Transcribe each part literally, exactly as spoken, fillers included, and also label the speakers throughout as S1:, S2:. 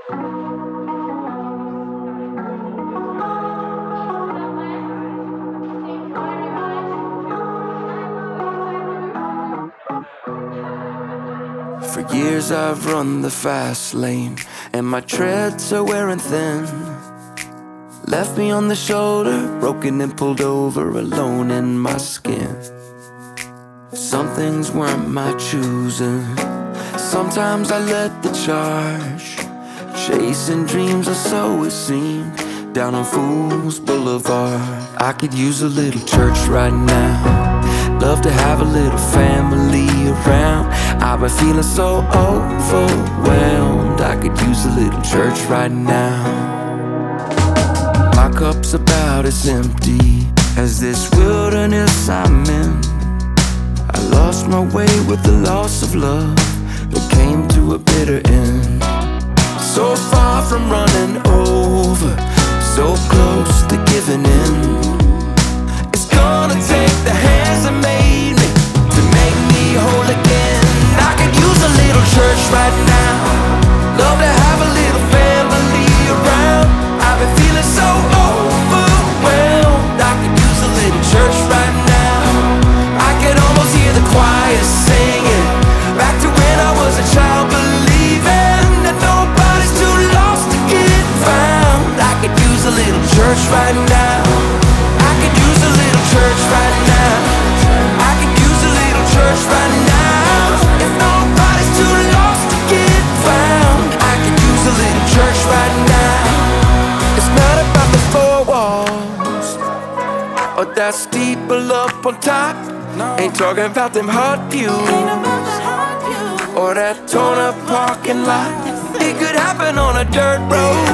S1: For years I've run the fast lane, and my treads are wearing thin. Left me on the shoulder, broken and pulled over, alone in my skin. Some things weren't my choosing. Sometimes I led the charge, chasing dreams, or so it seemed, down on Fools Boulevard. I could use a little church right now. Love to have a little family around. I've been feeling so overwhelmed. I could use a little church right now. My cup's about as empty as this wilderness I'm in. I lost my way with the loss of love that came to a bitter end. So far from running over, so close to giving in. It's gonna take the hands that made me to make me whole again. I could use a little church right now. Love to have a little family around. I've been feeling so overwhelmed. I could use a little church right now. I can almost hear the choir singing back to when I was a child, believing that nobody's too lost to get found. I could use a little church right now. I could use a little church right now. I could use a little church right now. If nobody's too lost to get found, I could use a little church right now. It's not about the four walls or that steeple up on top. Ain't talking about them hot views or that torn up parking lot. It could happen on a dirt road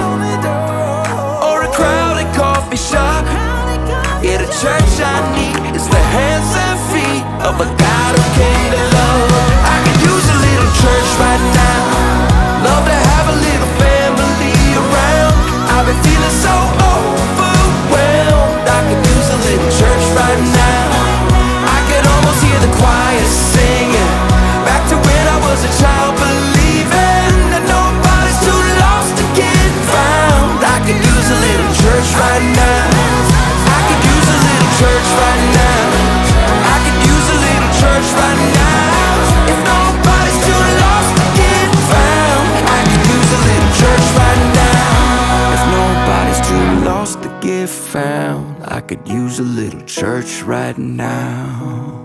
S1: or a crowded coffee shop. Yeah, the church I need is the hands and feet of a God who came to love. I could use a little church right now. Love to have a little family around. I've been feeling so overwhelmed. I could use a little church right now. I could almost hear the choir singing back to when I was a child, believing that nobody's too lost to get found. I could use a little church right now. I could use a little church right now. I could use a little church right now. If nobody's too lost to get found, I could use a little church right now. If nobody's too lost to get found, I could use a little church right now.